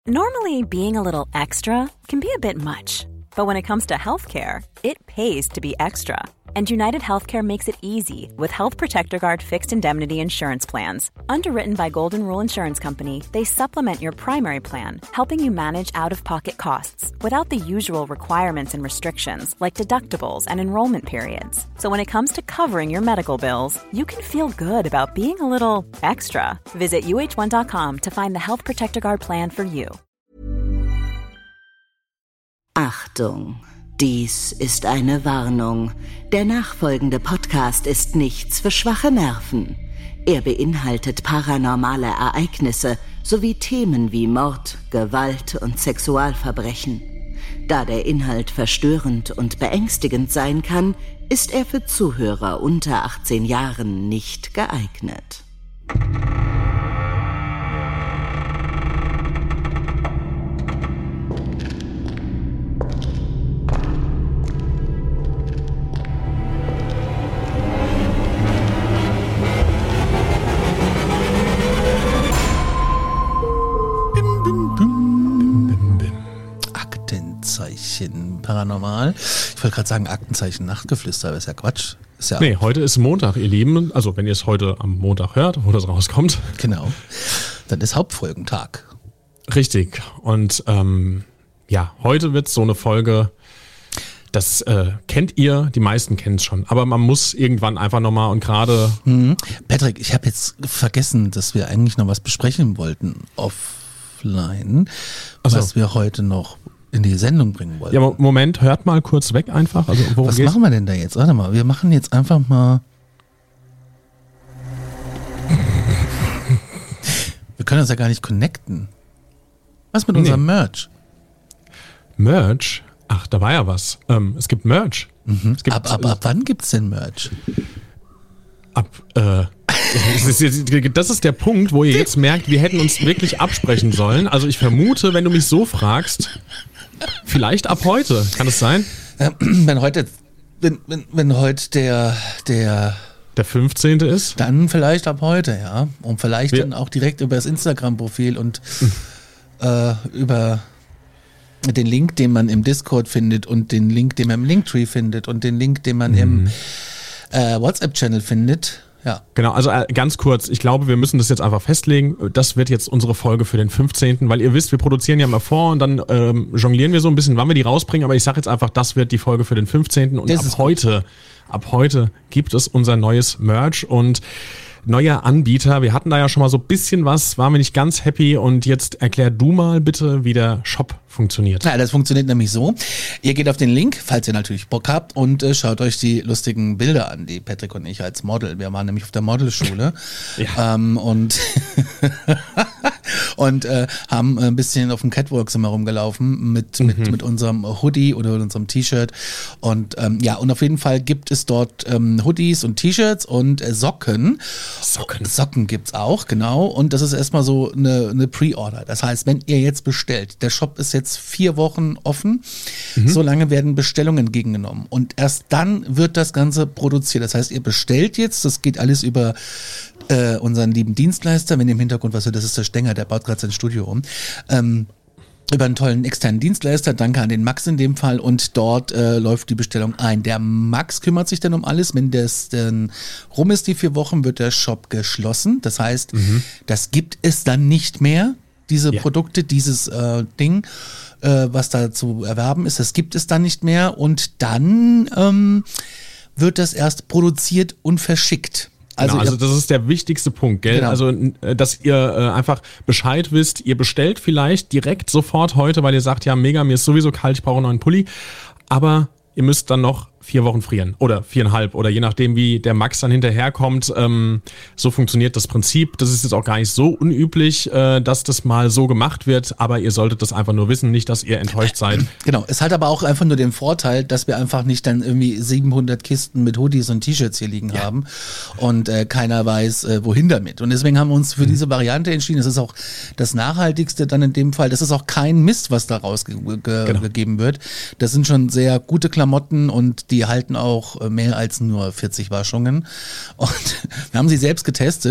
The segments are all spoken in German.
Normally, being a little extra can be a bit much. But when it comes to healthcare, it pays to be extra. And United Healthcare makes it easy with Health Protector Guard fixed indemnity insurance plans. Underwritten by Golden Rule Insurance Company, they supplement your primary plan, helping you manage out-of-pocket costs without the usual requirements and restrictions like deductibles and enrollment periods. So when it comes to covering your medical bills, you can feel good about being a little extra. Visit uh1.com to find the Health Protector Guard plan for you. Achtung! Dies ist eine Warnung. Der nachfolgende Podcast ist nichts für schwache Nerven. Er beinhaltet paranormale Ereignisse sowie Themen wie Mord, Gewalt und Sexualverbrechen. Da der Inhalt verstörend und beängstigend sein kann, ist er für Zuhörer unter 18 Jahren nicht geeignet. Paranormal. Ich wollte gerade sagen, Aktenzeichen Nachtgeflüster, aber ist ja Quatsch. Ist ja nee, heute ist Montag, ihr Lieben. Also wenn ihr es heute am Montag hört, wo das rauskommt. Genau. Dann ist Hauptfolgentag. Richtig. Und ja, heute wird so eine Folge, das kennt ihr, die meisten kennen es schon. Aber man muss irgendwann einfach nochmal und gerade... Patrick, ich habe jetzt vergessen, dass wir eigentlich noch was besprechen wollten offline, was wir heute noch in die Sendung bringen wollten. Ja, Moment, hört mal kurz weg einfach. Also, was machen wir denn da jetzt? Warte mal, wir machen jetzt einfach mal... Wir können uns ja gar nicht connecten. Was mit unserem Merch? Merch? Ach, da war ja was. Es gibt Merch. Es gibt, ab wann gibt's denn Merch? Das ist der Punkt, wo ihr jetzt merkt, wir hätten uns wirklich absprechen sollen. Also ich vermute, wenn du mich so fragst, vielleicht ab heute. Kann es sein? Wenn heute der 15. ist? Dann vielleicht ab heute, ja. Und vielleicht dann auch direkt über das Instagram-Profil und über den Link, den man im Discord findet und den Link, den man im Linktree findet und den Link, den man im WhatsApp-Channel findet. Ja. Genau, also ganz kurz, ich glaube, wir müssen das jetzt einfach festlegen. Das wird jetzt unsere Folge für den 15., weil ihr wisst, wir produzieren ja mal vor und dann jonglieren wir so ein bisschen, wann wir die rausbringen, aber ich sage jetzt einfach, das wird die Folge für den 15. Und ab heute gibt es unser neues Merch und neuer Anbieter. Wir hatten da ja schon mal so ein bisschen was, waren wir nicht ganz happy und jetzt erklär du mal bitte, wie der Shop funktioniert. Ja, das funktioniert nämlich so. Ihr geht auf den Link, falls ihr natürlich Bock habt und schaut euch die lustigen Bilder an, die Patrick und ich als Model. Wir waren nämlich auf der Modelschule und haben ein bisschen auf dem Catwalk sind wir rumgelaufen mit unserem Hoodie oder unserem T-Shirt und und auf jeden Fall gibt es dort Hoodies und T-Shirts und Socken. Socken gibt's auch, genau. Und das ist erstmal so eine Pre-Order. Das heißt, wenn ihr jetzt bestellt, der Shop ist jetzt 4 Wochen offen, so lange werden Bestellungen entgegengenommen. Und erst dann wird das Ganze produziert. Das heißt, ihr bestellt jetzt, das geht alles über unseren lieben Dienstleister, wenn ihr im Hintergrund was hört, das ist der Stenger, der baut gerade sein Studio um. Über einen tollen externen Dienstleister, danke an den Max in dem Fall und dort läuft die Bestellung ein. Der Max kümmert sich dann um alles, wenn das dann rum ist, die 4 Wochen, wird der Shop geschlossen. Das heißt, das gibt es dann nicht mehr, diese Produkte, dieses Ding, was da zu erwerben ist, das gibt es dann nicht mehr und dann wird das erst produziert und verschickt. Also das ist der wichtigste Punkt, gell? Genau. Also, dass ihr einfach Bescheid wisst, ihr bestellt vielleicht direkt sofort heute, weil ihr sagt, ja mega, mir ist sowieso kalt, ich brauche einen neuen Pulli, aber ihr müsst dann noch 4 Wochen frieren oder 4,5 oder je nachdem, wie der Max dann hinterherkommt. So funktioniert das Prinzip. Das ist jetzt auch gar nicht so unüblich, dass das mal so gemacht wird, aber ihr solltet das einfach nur wissen, nicht, dass ihr enttäuscht seid. Genau, es hat aber auch einfach nur den Vorteil, dass wir einfach nicht dann irgendwie 700 Kisten mit Hoodies und T-Shirts hier liegen haben und keiner weiß, wohin damit. Und deswegen haben wir uns für diese Variante entschieden. Das ist auch das Nachhaltigste dann in dem Fall. Das ist auch kein Mist, was da rausgegeben wird. Das sind schon sehr gute Klamotten und die halten auch mehr als nur 40 Waschungen. Und wir haben sie selbst getestet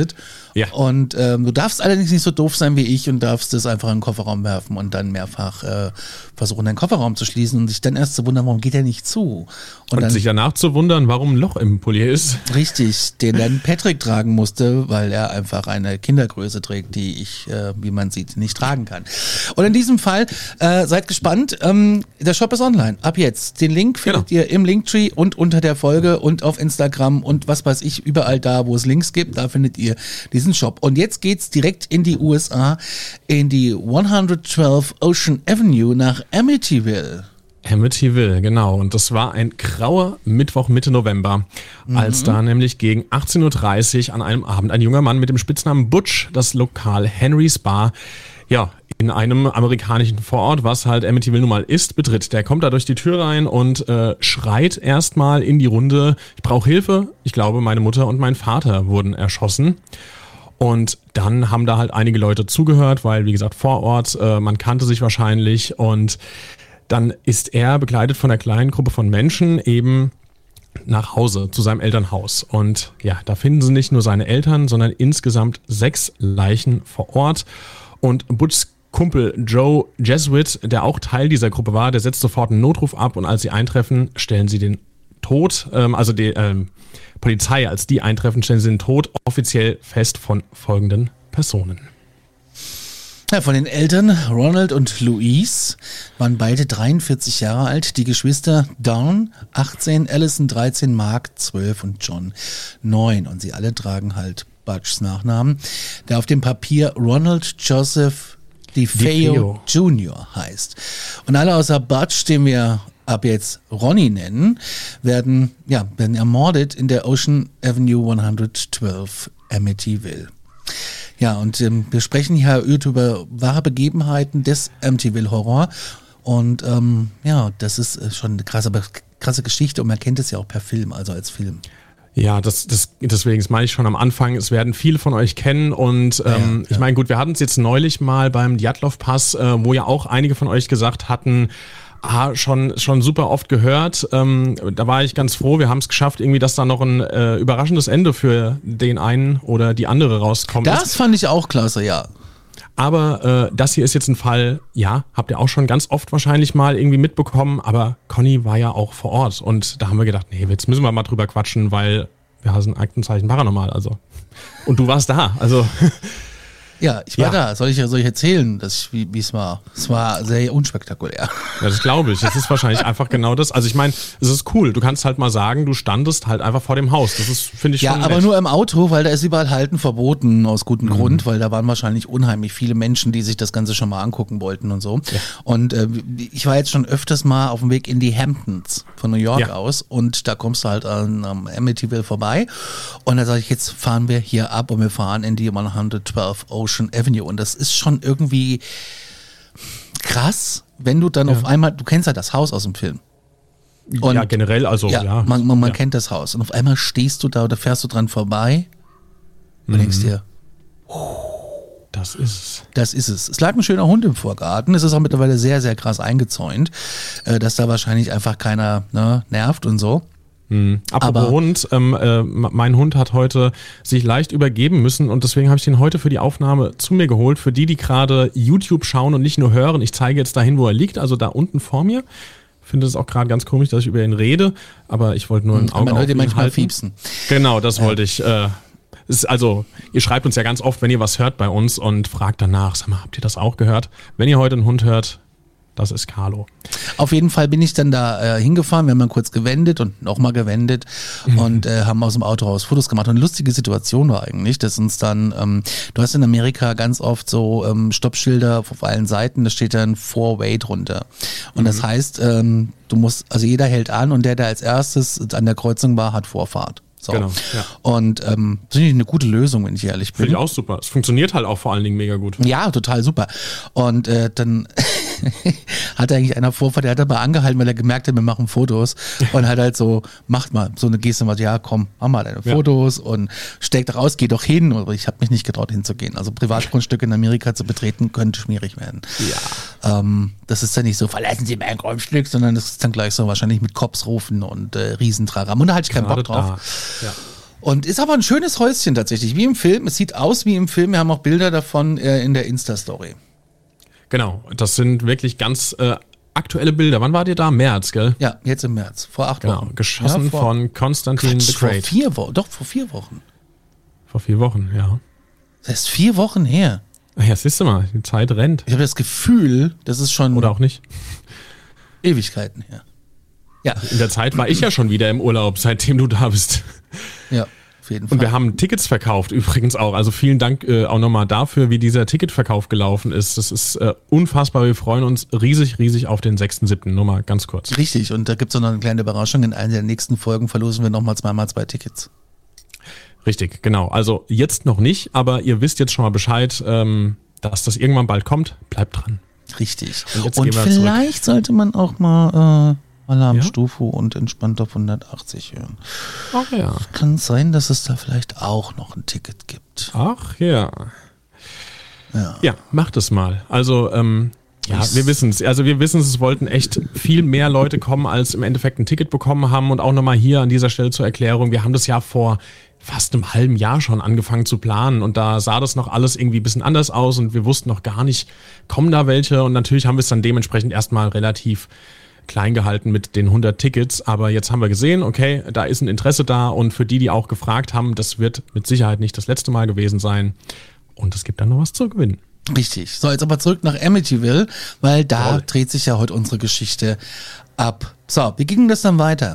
Ja. Und du darfst allerdings nicht so doof sein wie ich und darfst es einfach in den Kofferraum werfen und dann mehrfach versuchen, deinen Kofferraum zu schließen und sich dann erst zu wundern, warum geht der nicht zu? Und dann, sich danach zu wundern, warum ein Loch im Pulli ist. Richtig, den dann Patrick tragen musste, weil er einfach eine Kindergröße trägt, die ich, wie man sieht, nicht tragen kann. Und in diesem Fall, seid gespannt, der Shop ist online, ab jetzt. Den Link findet ihr im Linktree und unter der Folge und auf Instagram und was weiß ich, überall da, wo es Links gibt, da findet ihr diesen Shop. Und jetzt geht's direkt in die USA, in die 112 Ocean Avenue nach Amityville. Amityville, genau. Und das war ein grauer Mittwoch Mitte November, als da nämlich gegen 18.30 Uhr an einem Abend ein junger Mann mit dem Spitznamen Butch das Lokal Henry's Bar, ja, in einem amerikanischen Vorort, was halt Amityville nun mal ist, betritt. Der kommt da durch die Tür rein und schreit erstmal in die Runde, ich brauche Hilfe, ich glaube meine Mutter und mein Vater wurden erschossen. Und dann haben da halt einige Leute zugehört, weil wie gesagt Vorort, man kannte sich wahrscheinlich und dann ist er begleitet von einer kleinen Gruppe von Menschen eben nach Hause zu seinem Elternhaus. Und ja, da finden sie nicht nur seine Eltern, sondern insgesamt 6 Leichen vor Ort. Und Butchs Kumpel Joe Jesuit, der auch Teil dieser Gruppe war, der setzt sofort einen Notruf ab und als sie eintreffen, stellen sie den Tod, also die Polizei, als die eintreffen, stellen sie den Tod offiziell fest von folgenden Personen. Ja, von den Eltern Ronald und Louise waren beide 43 Jahre alt, die Geschwister Dawn 18, Allison 13, Mark 12 und John 9 und sie alle tragen halt Butchs Nachnamen, der auf dem Papier Ronald Joseph DeFeo Jr. heißt. Und alle außer Butch, den wir ab jetzt Ronnie nennen, werden ermordet in der Ocean Avenue 112 Amityville. Ja, und wir sprechen hier über wahre Begebenheiten des Amityville-Horror. Und das ist schon eine krasse Geschichte und man kennt es ja auch per Film, also als Film. Ja, deswegen meine ich schon am Anfang, es werden viele von euch kennen und ich meine, gut, wir hatten es jetzt neulich mal beim Djatlov-Pass, wo ja auch einige von euch gesagt hatten, schon super oft gehört. Da war ich ganz froh, wir haben es geschafft, irgendwie, dass da noch ein überraschendes Ende für den einen oder die andere rauskommt. Das fand ich auch klasse, ja. Aber das hier ist jetzt ein Fall, ja, habt ihr auch schon ganz oft wahrscheinlich mal irgendwie mitbekommen, aber Conny war ja auch vor Ort und da haben wir gedacht, nee, jetzt müssen wir mal drüber quatschen, weil wir haben ein Aktenzeichen paranormal, also. Und du warst da, also. Ja, ich war da. Soll ich erzählen, wie es war? Es war sehr unspektakulär. Ja, das glaube ich. Das ist wahrscheinlich einfach genau das. Also ich meine, es ist cool. Du kannst halt mal sagen, du standest halt einfach vor dem Haus. Das ist, finde ich, schon nett. Ja, aber nur im Auto, weil da ist überall Halten verboten, aus gutem Grund, weil da waren wahrscheinlich unheimlich viele Menschen, die sich das Ganze schon mal angucken wollten und so. Ja. Und ich war jetzt schon öfters mal auf dem Weg in die Hamptons von New York aus und da kommst du halt an Amityville vorbei und da sage ich, jetzt fahren wir hier ab und wir fahren in die 112 Ocean Avenue und das ist schon irgendwie krass, wenn du dann auf einmal, du kennst ja das Haus aus dem Film. Und ja, generell, also ja. Man kennt das Haus und auf einmal stehst du da oder fährst du dran vorbei und denkst dir, das ist es. Das ist es. Es lag ein schöner Hund im Vorgarten. Es ist auch mittlerweile sehr, sehr krass eingezäunt, dass da wahrscheinlich einfach keiner nervt und so. Apropos Hund, mein Hund hat heute sich leicht übergeben müssen und deswegen habe ich den heute für die Aufnahme zu mir geholt. Für die gerade YouTube schauen und nicht nur hören, ich zeige jetzt dahin, wo er liegt, also da unten vor mir. Finde es auch gerade ganz komisch, dass ich über ihn rede, aber ich wollte nur ein Auge auf ihn manchmal halten. Fiepsen. Genau, das wollte ich. Also, ihr schreibt uns ja ganz oft, wenn ihr was hört bei uns und fragt danach, sag mal, habt ihr das auch gehört? Wenn ihr heute einen Hund hört, das ist Carlo. Auf jeden Fall bin ich dann da hingefahren, wir haben dann kurz gewendet und nochmal gewendet und haben aus dem Auto raus Fotos gemacht. Und eine lustige Situation war eigentlich, dass uns dann, du hast in Amerika ganz oft so Stoppschilder auf allen Seiten, da steht dann 4-Way drunter. Und das heißt, du musst, also jeder hält an und der als erstes an der Kreuzung war, hat Vorfahrt. So. Genau, ja. Und das finde ich eine gute Lösung, wenn ich ehrlich bin. Finde ich auch super. Es funktioniert halt auch vor allen Dingen mega gut. Ja, total super. Und dann hat eigentlich einer Vorfahrt, der hat aber angehalten, weil er gemerkt hat, wir machen Fotos und hat halt so, macht mal so eine Geste, mal, ja komm, mach mal deine Fotos und steckt raus, geh doch hin. Aber ich habe mich nicht getraut hinzugehen. Also Privatgrundstücke in Amerika zu betreten, könnte schwierig werden. Ja. Das ist dann nicht so, verlassen Sie mein Grundstück, sondern das ist dann gleich so wahrscheinlich mit Cops rufen und Riesentraram. Und da hatte ich keinen Bock drauf. Ja. Und ist aber ein schönes Häuschen tatsächlich, wie im Film. Es sieht aus wie im Film. Wir haben auch Bilder davon in der Insta-Story. Genau, das sind wirklich ganz aktuelle Bilder. Wann wart ihr da? März, gell? Ja, jetzt im März, vor 8 Wochen. Genau, geschossen von Konstantin the Great. Vor 4 Wochen, doch, vor 4 Wochen. Vor 4 Wochen, ja. Das ist 4 Wochen her. Ja, siehst du mal, die Zeit rennt. Ich habe das Gefühl, das ist schon... Oder auch nicht. Ewigkeiten her. Ja. In der Zeit war ich ja schon wieder im Urlaub, seitdem du da bist. Ja, auf jeden Fall. Und wir haben Tickets verkauft übrigens auch. Also vielen Dank auch nochmal dafür, wie dieser Ticketverkauf gelaufen ist. Das ist unfassbar. Wir freuen uns riesig, riesig auf den 6.7. Nur mal ganz kurz. Richtig. Und da gibt es noch eine kleine Überraschung. In einer der nächsten Folgen verlosen wir nochmal 2x2 Tickets. Richtig, genau. Also jetzt noch nicht, aber ihr wisst jetzt schon mal Bescheid, dass das irgendwann bald kommt. Bleibt dran. Richtig. Und vielleicht sollte man auch mal Alarmstufe und entspannt auf 180 hören. Ach ja. Kann sein, dass es da vielleicht auch noch ein Ticket gibt. Ach ja. Ja, macht es mal. Also, wir wissen es. Also wir wissen es wollten echt viel mehr Leute kommen, als im Endeffekt ein Ticket bekommen haben. Und auch nochmal hier an dieser Stelle zur Erklärung. Wir haben das ja vor fast einem halben Jahr schon angefangen zu planen. Und da sah das noch alles irgendwie ein bisschen anders aus. Und wir wussten noch gar nicht, kommen da welche. Und natürlich haben wir es dann dementsprechend erstmal relativ klein gehalten mit den 100 Tickets. Aber jetzt haben wir gesehen, okay, da ist ein Interesse da. Und für die auch gefragt haben, das wird mit Sicherheit nicht das letzte Mal gewesen sein. Und es gibt dann noch was zu gewinnen. Richtig. So, jetzt aber zurück nach Amityville, weil da dreht sich ja heute unsere Geschichte ab. So, wie ging das dann weiter?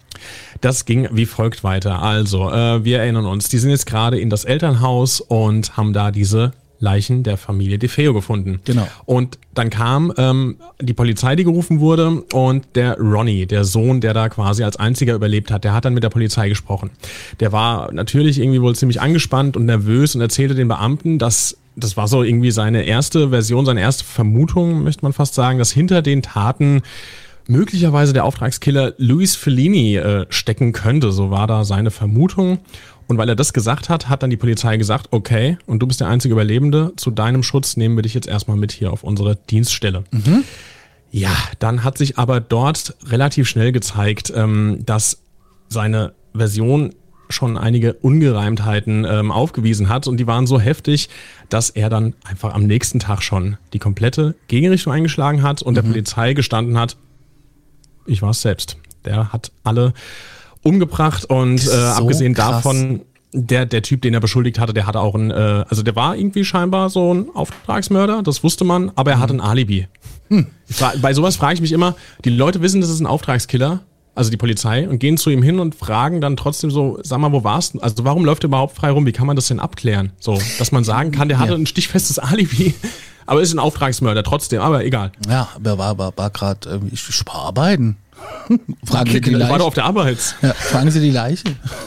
Das ging wie folgt weiter. Also, wir erinnern uns, die sind jetzt gerade in das Elternhaus und haben da diese Leichen der Familie DeFeo gefunden. Genau. Und dann kam die Polizei, die gerufen wurde, und der Ronnie, der Sohn, der da quasi als einziger überlebt hat, der hat dann mit der Polizei gesprochen. Der war natürlich irgendwie wohl ziemlich angespannt und nervös und erzählte den Beamten, dass das war so irgendwie seine erste Version, seine erste Vermutung, möchte man fast sagen, dass hinter den Taten möglicherweise der Auftragskiller Louis Fellini stecken könnte. So war da seine Vermutung. Und weil er das gesagt hat, hat dann die Polizei gesagt, okay, und du bist der einzige Überlebende, zu deinem Schutz nehmen wir dich jetzt erstmal mit hier auf unsere Dienststelle. Mhm. Ja, dann hat sich aber dort relativ schnell gezeigt, dass seine Version schon einige Ungereimtheiten aufgewiesen hat, und die waren so heftig, dass er dann einfach am nächsten Tag schon die komplette Gegenrichtung eingeschlagen hat und der Polizei gestanden hat, ich war es selbst. Der hat alle umgebracht und so abgesehen davon, der Typ, den er beschuldigt hatte, der hatte auch also der war irgendwie scheinbar so ein Auftragsmörder, das wusste man, aber er hatte ein Alibi. Bei sowas frage ich mich immer, die Leute wissen, das ist ein Auftragskiller, also die Polizei, und gehen zu ihm hin und fragen dann trotzdem so, sag mal, wo warst du? Also warum läuft er überhaupt frei rum? Wie kann man das denn abklären? So, dass man sagen kann, der hatte ein stichfestes Alibi, aber ist ein Auftragsmörder trotzdem, aber egal. Ja, aber war gerade, ich war arbeiten. Fragen Sie die Leiche. War doch auf der Arbeit. Ja, fragen Sie die Leiche.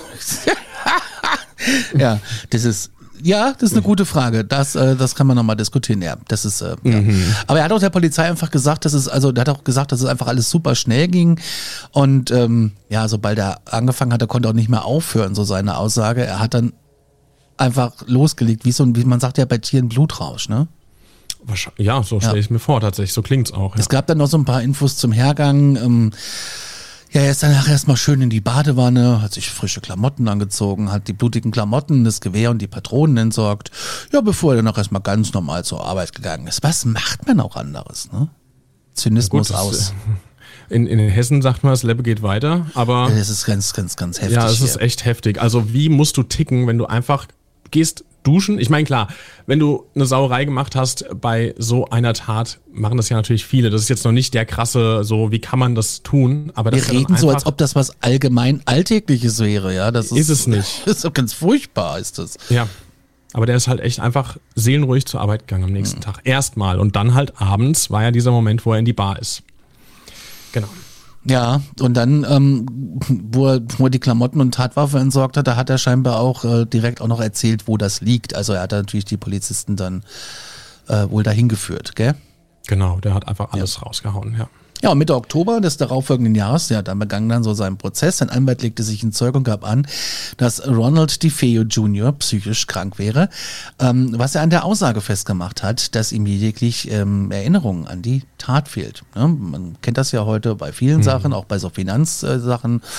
Ja, das ist eine gute Frage. Das kann man nochmal diskutieren. Ja, das ist, ja. Aber er hat auch der Polizei einfach gesagt, dass es einfach alles super schnell ging. Und sobald er angefangen hat, er konnte auch nicht mehr aufhören, so seine Aussage. Er hat dann einfach losgelegt, wie man sagt ja bei Tieren, Blutrausch, ne? Ja, so stelle ich es mir vor, tatsächlich. So klingt's auch. Ja. Es gab dann noch so ein paar Infos zum Hergang. Er ist danach erstmal schön in die Badewanne, hat sich frische Klamotten angezogen, hat die blutigen Klamotten, das Gewehr und die Patronen entsorgt. Ja, bevor er dann auch erstmal ganz normal zur Arbeit gegangen ist. Was macht man auch anderes, ne? Zynismus gut, aus. In Hessen sagt man, das Leben geht weiter, aber... Das ist ganz, ganz, ganz heftig. Ja, es ist echt heftig. Also wie musst du ticken, wenn du einfach gehst duschen? Ich meine, klar, wenn du eine Sauerei gemacht hast bei so einer Tat, machen das ja natürlich viele. Das ist jetzt noch nicht der krasse, so wie kann man das tun? Aber das wir reden so, als ob das was allgemein Alltägliches wäre, ja. Das ist es nicht. Das ist doch ganz furchtbar, ist das. Ja, aber der ist halt echt einfach seelenruhig zur Arbeit gegangen am nächsten Tag. Erstmal. Und dann halt abends war ja dieser Moment, wo er in die Bar ist. Genau. Ja, und dann, wo er die Klamotten und Tatwaffe entsorgt hat, da hat er scheinbar auch direkt auch noch erzählt, wo das liegt. Also er hat natürlich die Polizisten dann wohl dahin geführt, gell? Genau, der hat einfach alles rausgehauen, ja. Ja, und Mitte Oktober des darauffolgenden Jahres, dann begann dann so sein Prozess. Sein Anwalt legte sich in Zeug und gab an, dass Ronald DeFeo Jr. psychisch krank wäre, was er an der Aussage festgemacht hat, dass ihm lediglich Erinnerungen an die Tat fehlt. Ne? Man kennt das ja heute bei vielen Sachen, auch bei so Finanzsachen.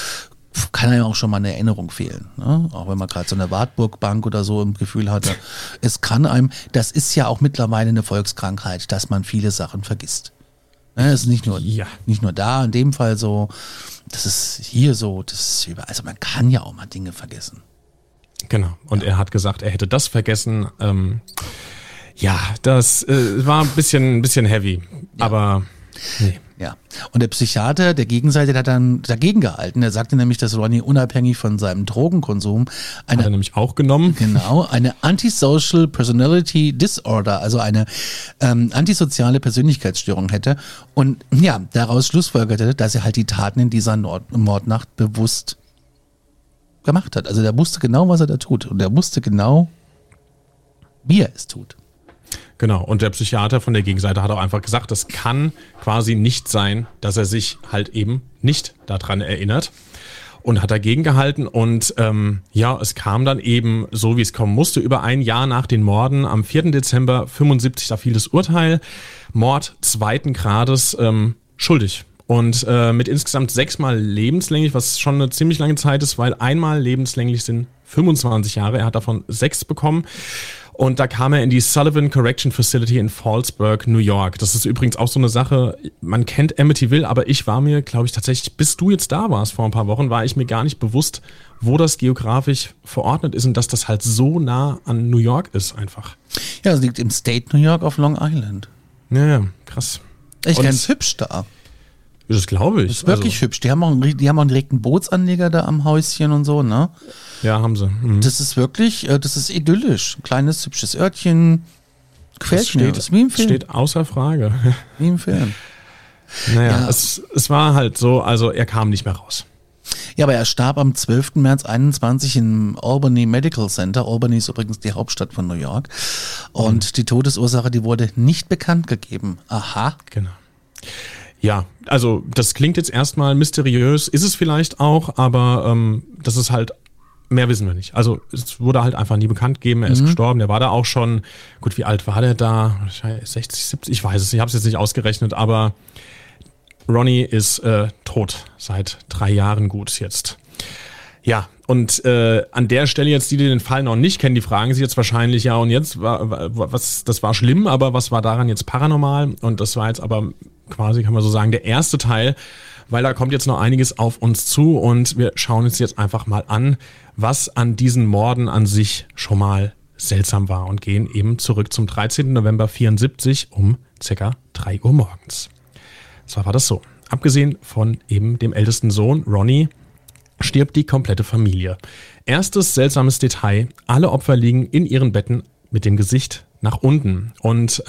kann einem auch schon mal eine Erinnerung fehlen. Ne? Auch wenn man gerade so eine Wartburg-Bank oder so im Gefühl hatte. Es kann einem, das ist ja auch mittlerweile eine Volkskrankheit, dass man viele Sachen vergisst. Ne? Es ist nicht nur da, in dem Fall so, das ist hier so, das ist überall. Also man kann ja auch mal Dinge vergessen. Genau. Und er hat gesagt, er hätte das vergessen. Das war ein bisschen heavy. Ja. Aber nee. Ja. Und der Psychiater der Gegenseite, der hat dann dagegen gehalten. Er sagte nämlich, dass Ronny unabhängig von seinem Drogenkonsum hat er nämlich auch genommen. Genau, eine Antisocial Personality Disorder, also eine antisoziale Persönlichkeitsstörung hätte. Und ja, daraus schlussfolgerte, dass er halt die Taten in dieser Mordnacht bewusst gemacht hat. Also der wusste genau, was er da tut. Und er wusste genau, wie er es tut. Genau, und der Psychiater von der Gegenseite hat auch einfach gesagt, das kann quasi nicht sein, dass er sich halt eben nicht daran erinnert und hat dagegen gehalten und es kam dann eben so, wie es kommen musste, über ein Jahr nach den Morden, am 4. Dezember 75, da fiel das Urteil, Mord 2. Grades, schuldig. Und mit insgesamt 6-mal lebenslänglich, was schon eine ziemlich lange Zeit ist, weil einmal lebenslänglich sind 25 Jahre, er hat davon 6 bekommen. Und da kam er in die Sullivan Correction Facility in Fallsburg, New York. Das ist übrigens auch so eine Sache, man kennt Amityville, aber ich war mir, glaube ich, tatsächlich, bis du jetzt da warst vor ein paar Wochen, war ich mir gar nicht bewusst, wo das geografisch verordnet ist und dass das halt so nah an New York ist einfach. Ja, es liegt im State New York auf Long Island. Ja, krass. Echt ganz hübsch da. Das glaube ich. Das ist wirklich hübsch. Die haben auch direkt einen Bootsanleger da am Häuschen und so, ne? Ja, haben sie. Mhm. Das ist wirklich, das ist idyllisch. Ein kleines, hübsches Örtchen. Gefällt mir. Das ist wie im Film. Steht außer Frage. Wie im Film. Naja, es war halt so, also er kam nicht mehr raus. Ja, aber er starb am 12. März 21 im Albany Medical Center. Albany ist übrigens die Hauptstadt von New York. Und die Todesursache, die wurde nicht bekannt gegeben. Aha. Genau. Ja, also das klingt jetzt erstmal mysteriös, ist es vielleicht auch, aber das ist halt, mehr wissen wir nicht. Also es wurde halt einfach nie bekannt gegeben, er ist gestorben, der war da auch schon, gut, wie alt war der da? 60, 70, ich weiß es, ich habe es jetzt nicht ausgerechnet, aber Ronny ist tot, seit 3 Jahren gut jetzt. Ja, und an der Stelle jetzt, die den Fall noch nicht kennen, die fragen sich jetzt wahrscheinlich, ja und jetzt, das war schlimm, aber was war daran jetzt paranormal? Und das war jetzt aber quasi, kann man so sagen, der erste Teil, weil da kommt jetzt noch einiges auf uns zu und wir schauen uns jetzt einfach mal an, was an diesen Morden an sich schon mal seltsam war und gehen eben zurück zum 13. November 74 um ca. 3 Uhr morgens. Zwar war das so, abgesehen von eben dem ältesten Sohn, Ronny, stirbt die komplette Familie. Erstes seltsames Detail, alle Opfer liegen in ihren Betten mit dem Gesicht nach unten und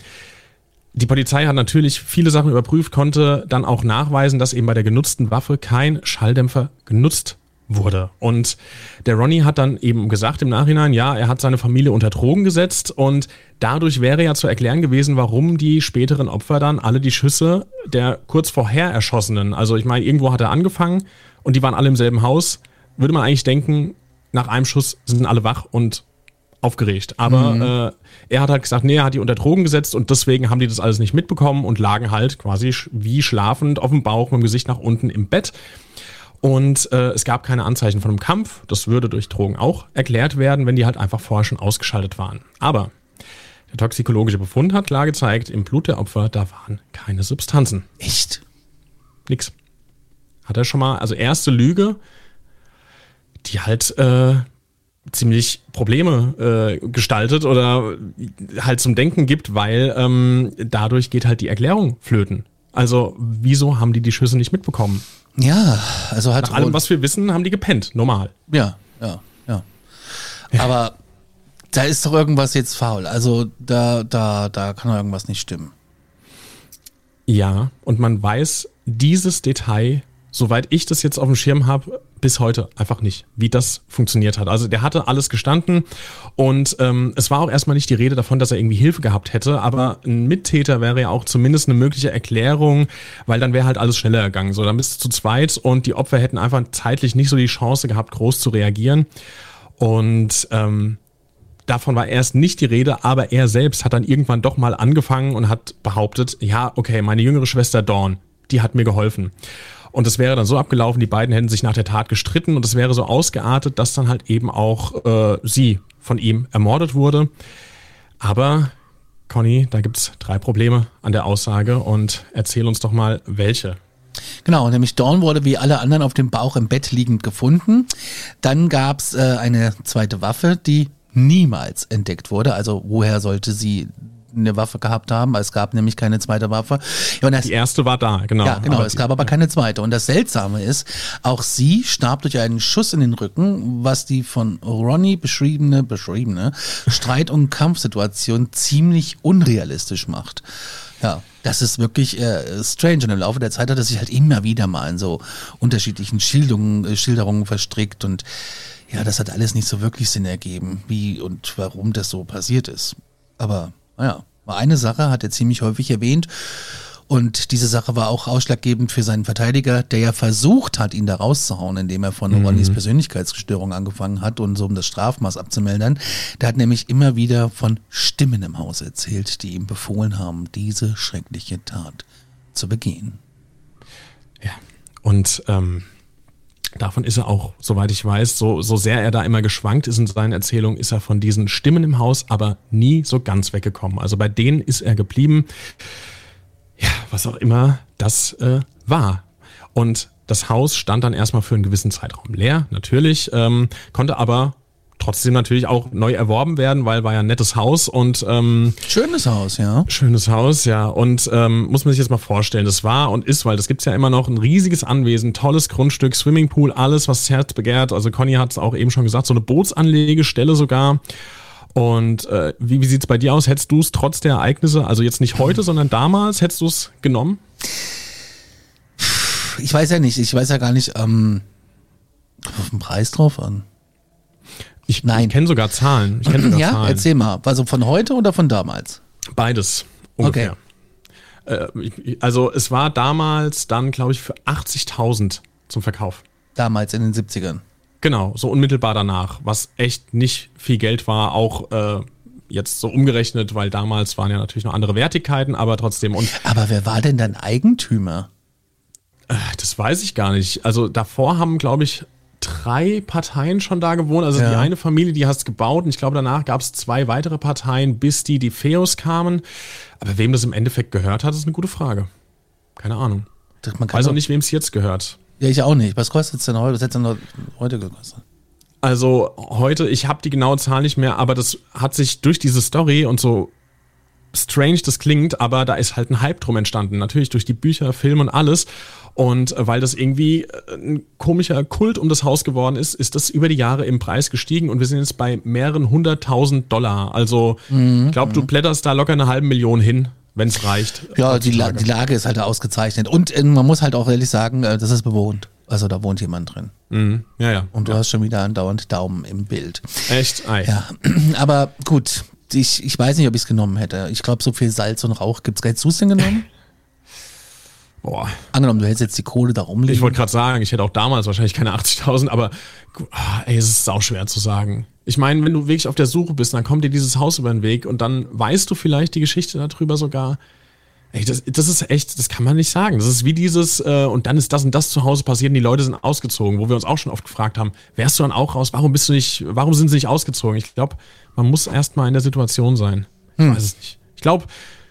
die Polizei hat natürlich viele Sachen überprüft, konnte dann auch nachweisen, dass eben bei der genutzten Waffe kein Schalldämpfer genutzt wurde. Und der Ronny hat dann eben gesagt im Nachhinein, ja, er hat seine Familie unter Drogen gesetzt und dadurch wäre ja zu erklären gewesen, warum die späteren Opfer dann alle die Schüsse der kurz vorher Erschossenen, also ich meine, irgendwo hat er angefangen und die waren alle im selben Haus, würde man eigentlich denken, nach einem Schuss sind alle wach und aufgeregt. Aber er hat halt gesagt, nee, er hat die unter Drogen gesetzt und deswegen haben die das alles nicht mitbekommen und lagen halt quasi wie schlafend auf dem Bauch mit dem Gesicht nach unten im Bett. Und es gab keine Anzeichen von einem Kampf. Das würde durch Drogen auch erklärt werden, wenn die halt einfach vorher schon ausgeschaltet waren. Aber der toxikologische Befund hat klar gezeigt, im Blut der Opfer, da waren keine Substanzen. Echt? Nix. Hat er schon mal, also erste Lüge, die halt ziemlich Probleme gestaltet oder halt zum Denken gibt, weil dadurch geht halt die Erklärung flöten. Also wieso haben die Schüsse nicht mitbekommen? Ja, also halt nach allem, was wir wissen, haben die gepennt, normal. Ja. Aber da ist doch irgendwas jetzt faul. Also da kann doch irgendwas nicht stimmen. Ja, und man weiß dieses Detail, soweit ich das jetzt auf dem Schirm habe, bis heute einfach nicht, wie das funktioniert hat. Also der hatte alles gestanden und es war auch erstmal nicht die Rede davon, dass er irgendwie Hilfe gehabt hätte, aber ein Mittäter wäre ja auch zumindest eine mögliche Erklärung, weil dann wäre halt alles schneller gegangen. So, dann bist du zu zweit und die Opfer hätten einfach zeitlich nicht so die Chance gehabt, groß zu reagieren und davon war erst nicht die Rede, aber er selbst hat dann irgendwann doch mal angefangen und hat behauptet, ja, okay, meine jüngere Schwester Dawn, die hat mir geholfen. Und es wäre dann so abgelaufen, die beiden hätten sich nach der Tat gestritten und es wäre so ausgeartet, dass dann halt eben auch sie von ihm ermordet wurde. Aber Conny, da gibt's 3 Probleme an der Aussage und erzähl uns doch mal, welche. Genau, nämlich Dawn wurde wie alle anderen auf dem Bauch im Bett liegend gefunden. Dann gab's eine zweite Waffe, die niemals entdeckt wurde. Also woher sollte sie eine Waffe gehabt haben? Es gab nämlich keine zweite Waffe. Ja, und die erste war da, genau. Ja, genau, es gab aber keine zweite. Und das Seltsame ist, auch sie starb durch einen Schuss in den Rücken, was die von Ronnie beschriebene Streit- und Kampfsituation ziemlich unrealistisch macht. Ja, das ist wirklich strange. Und im Laufe der Zeit hat er sich halt immer wieder mal in so unterschiedlichen Schilderungen verstrickt und ja, das hat alles nicht so wirklich Sinn ergeben, wie und warum das so passiert ist. Aber naja, eine Sache hat er ziemlich häufig erwähnt und diese Sache war auch ausschlaggebend für seinen Verteidiger, der ja versucht hat, ihn da rauszuhauen, indem er von Ronnys Persönlichkeitsstörung angefangen hat und so um das Strafmaß abzumildern. Der hat nämlich immer wieder von Stimmen im Haus erzählt, die ihm befohlen haben, diese schreckliche Tat zu begehen. Ja, und davon ist er auch, soweit ich weiß, so sehr er da immer geschwankt ist in seinen Erzählungen, ist er von diesen Stimmen im Haus aber nie so ganz weggekommen. Also bei denen ist er geblieben, ja, was auch immer das war. Und das Haus stand dann erstmal für einen gewissen Zeitraum leer, natürlich, konnte aber trotzdem natürlich auch neu erworben werden, weil war ja ein nettes Haus und schönes Haus, ja. Schönes Haus, ja. Und muss man sich jetzt mal vorstellen, das war und ist, weil das gibt's ja immer noch, ein riesiges Anwesen, tolles Grundstück, Swimmingpool, alles, was das Herz begehrt. Also Conny hat es auch eben schon gesagt, so eine Bootsanlegestelle sogar. Und wie sieht's bei dir aus? Hättest du es trotz der Ereignisse, also jetzt nicht heute, sondern damals, hättest du es genommen? Ich weiß ja nicht, ich weiß ja gar nicht, auf den Preis drauf an. Ich kenne sogar Zahlen. Ja, erzähl mal. Also von heute oder von damals? Beides ungefähr. Okay. Also es war damals dann, glaube ich, für 80.000 zum Verkauf. Damals in den 70ern. Genau, so unmittelbar danach, was echt nicht viel Geld war, auch jetzt so umgerechnet, weil damals waren ja natürlich noch andere Wertigkeiten, aber trotzdem. Aber wer war denn dann Eigentümer? Das weiß ich gar nicht. Also davor haben, glaube ich, 3 Parteien schon da gewohnt. Also die eine Familie, die hat es gebaut und ich glaube, danach gab es 2 weitere Parteien, bis die DeFeos kamen. Aber wem das im Endeffekt gehört hat, ist eine gute Frage. Keine Ahnung. Ich weiß auch nicht, wem es jetzt gehört. Ja, ich auch nicht. Was kostet es denn heute? Was hätte es denn heute gekostet? Also heute, ich habe die genaue Zahl nicht mehr, aber das hat sich durch diese Story und so strange das klingt, aber da ist halt ein Hype drum entstanden. Natürlich durch die Bücher, Film und alles. Und weil das irgendwie ein komischer Kult um das Haus geworden ist, ist das über die Jahre im Preis gestiegen und wir sind jetzt bei mehreren $100.000. Also ich glaube, du blätterst da locker 500.000 hin, wenn es reicht. Ja, die Lage ist halt ausgezeichnet. Und man muss halt auch ehrlich sagen, das ist bewohnt. Also da wohnt jemand drin. Mhm. Ja. Und du hast schon wieder andauernd Daumen im Bild. Echt? Ei. Ja, aber gut. Ich weiß nicht, ob ich es genommen hätte. Ich glaube, so viel Salz und Rauch gibt's. Hättest du es denn genommen? Boah. Angenommen, du hättest jetzt die Kohle da rumliegen. Ich wollte gerade sagen, ich hätte auch damals wahrscheinlich keine 80.000, aber es ist sauschwer zu sagen. Ich meine, wenn du wirklich auf der Suche bist, dann kommt dir dieses Haus über den Weg und dann weißt du vielleicht die Geschichte darüber sogar. Ey, das ist echt, das kann man nicht sagen. Das ist wie dieses, und dann ist das und das zu Hause passiert und die Leute sind ausgezogen, wo wir uns auch schon oft gefragt haben, wärst du dann auch raus? Warum sind sie nicht ausgezogen? Ich glaube, man muss erst mal in der Situation sein. Ich weiß es nicht. Ich glaube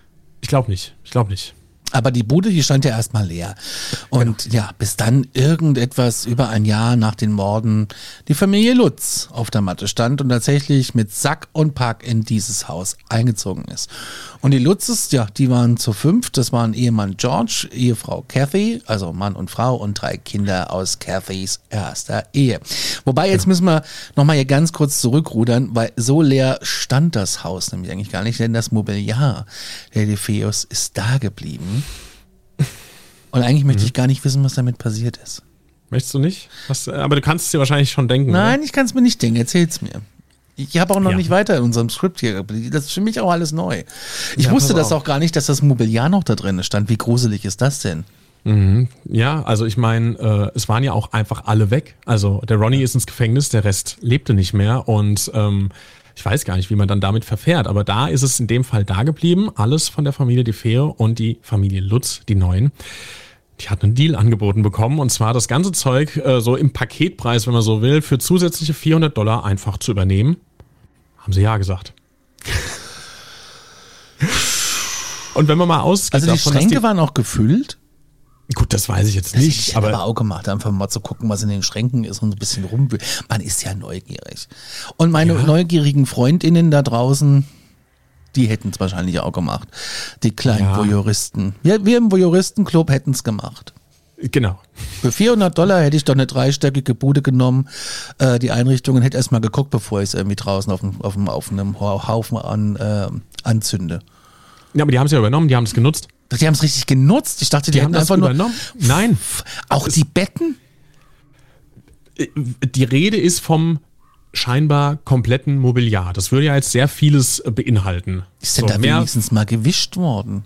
nicht. Aber die Bude, die stand ja erstmal leer. Und ja, bis dann irgendetwas über ein Jahr nach den Morden die Familie Lutz auf der Matte stand und tatsächlich mit Sack und Pack in dieses Haus eingezogen ist. Und die Lutzes, ja, die waren zu 5. Das waren Ehemann George, Ehefrau Kathy, also Mann und Frau und 3 Kinder aus Cathys erster Ehe. Wobei, jetzt müssen wir nochmal hier ganz kurz zurückrudern, weil so leer stand das Haus nämlich eigentlich gar nicht, denn das Mobiliar der DeFeos ist da geblieben. Und eigentlich möchte ich gar nicht wissen, was damit passiert ist. Möchtest du nicht? Aber du kannst es dir wahrscheinlich schon denken. Nein, oder? Ich kann es mir nicht denken. Erzähl's mir. Ich habe auch noch nicht weiter in unserem Skript hier. Das ist für mich auch alles neu. Ich wusste das auch gar nicht, dass das Mobiliar noch da drin stand. Wie gruselig ist das denn? Mhm. Ja, also ich meine, es waren ja auch einfach alle weg. Also der Ronnie ist ins Gefängnis, der Rest lebte nicht mehr und ich weiß gar nicht, wie man dann damit verfährt, aber da ist es in dem Fall da geblieben, alles von der Familie DeFeo und die Familie Lutz, die Neuen. Die hat einen Deal angeboten bekommen, und zwar das ganze Zeug so im Paketpreis, wenn man so will, für zusätzliche $400 einfach zu übernehmen. Haben sie ja gesagt. Und wenn man mal ausgeht Also die davon, Schränke waren auch gefüllt? Gut, das weiß ich jetzt Das nicht. hätte ich aber auch gemacht, einfach mal zu gucken, was in den Schränken ist und ein bisschen rumwühlen. Man ist ja neugierig. Und meine neugierigen FreundInnen da draußen, die hätten es wahrscheinlich auch gemacht. Die kleinen Voyeuristen. Ja, wir im Voyeuristenclub hätten es gemacht. Genau. Für $400 hätte ich doch eine 3-stöckige Bude genommen, die Einrichtung, und hätte erstmal geguckt, bevor ich es irgendwie draußen auf einem Haufen anzünde. Ja, aber die haben es ja übernommen, die haben es genutzt. Die haben es richtig genutzt. Ich dachte, die haben das einfach übernommen. Nein. Auch die Betten? Die Rede ist vom scheinbar kompletten Mobiliar. Das würde ja jetzt sehr vieles beinhalten. Ist denn da wenigstens mal gewischt worden?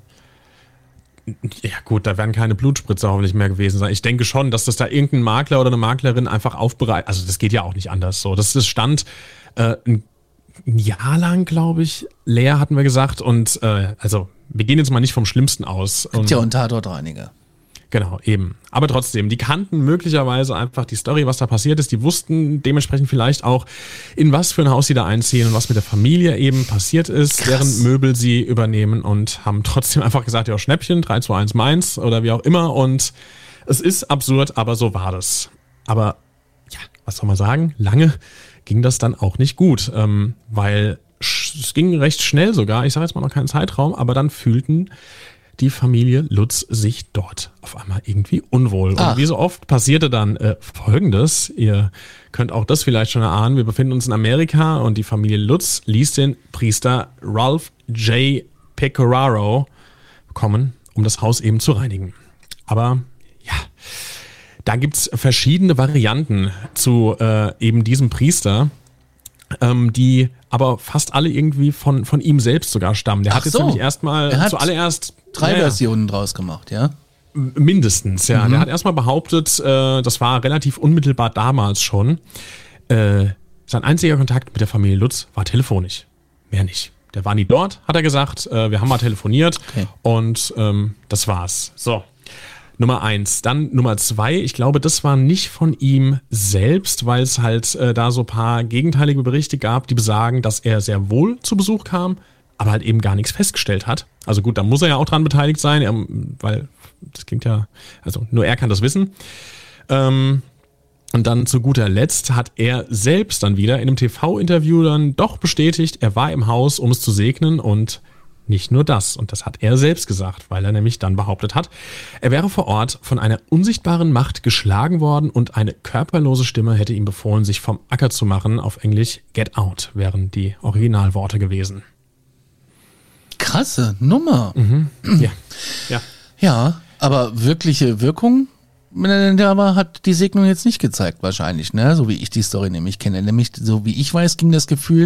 Ja gut, da werden keine Blutspritzer hoffentlich mehr gewesen sein. Ich denke schon, dass das da irgendein Makler oder eine Maklerin einfach aufbereitet. Also das geht ja auch nicht anders so. Das stand ein Jahr lang, glaube ich, leer, hatten wir gesagt. Und also wir gehen jetzt mal nicht vom Schlimmsten aus. Gibt ja einen Tatortreiniger. Genau, eben. Aber trotzdem, die kannten möglicherweise einfach die Story, was da passiert ist. Die wussten dementsprechend vielleicht auch, in was für ein Haus sie da einziehen und was mit der Familie eben passiert ist, Krass. deren Möbel sie übernehmen, und haben trotzdem einfach gesagt, ja, Schnäppchen, 3, 2, 1 meins oder wie auch immer. Und es ist absurd, aber so war das. Aber ja, was soll man sagen? Lange ging das dann auch nicht gut, weil es ging recht schnell sogar. Ich sage jetzt mal noch keinen Zeitraum, aber dann fühlten die Familie Lutz sich dort auf einmal irgendwie unwohl. Und wie so oft passierte dann Folgendes. Ihr könnt auch das vielleicht schon erahnen. Wir befinden uns in Amerika und die Familie Lutz ließ den Priester Ralph J. Pecoraro kommen, um das Haus eben zu reinigen. Aber ja, da gibt's verschiedene Varianten zu eben diesem Priester, die aber fast alle irgendwie von ihm selbst sogar stammen. Der hat jetzt nämlich erstmal zuallererst 3 Versionen draus gemacht, ja? Mindestens, ja. Der hat erstmal behauptet, das war relativ unmittelbar damals schon, sein einziger Kontakt mit der Familie Lutz war telefonisch. Mehr nicht. Der war nie dort, hat er gesagt. Wir haben mal telefoniert und das war's. So. Nummer 1. Dann Nummer 2, ich glaube, das war nicht von ihm selbst, weil es halt da so ein paar gegenteilige Berichte gab, die besagen, dass er sehr wohl zu Besuch kam, aber halt eben gar nichts festgestellt hat. Also gut, da muss er ja auch dran beteiligt sein, weil das klingt ja, also nur er kann das wissen. Und dann zu guter Letzt hat er selbst dann wieder in einem TV-Interview dann doch bestätigt, er war im Haus, um es zu segnen, und nicht nur das. Und das hat er selbst gesagt, weil er nämlich dann behauptet hat, er wäre vor Ort von einer unsichtbaren Macht geschlagen worden und eine körperlose Stimme hätte ihm befohlen, sich vom Acker zu machen. Auf Englisch Get Out wären die Originalworte gewesen. Krasse Nummer. Ja. Ja, aber wirkliche Wirkung aber hat die Segnung jetzt nicht gezeigt wahrscheinlich, ne? So wie ich die Story nämlich kenne. Nämlich, so wie ich weiß, ging das Gefühl,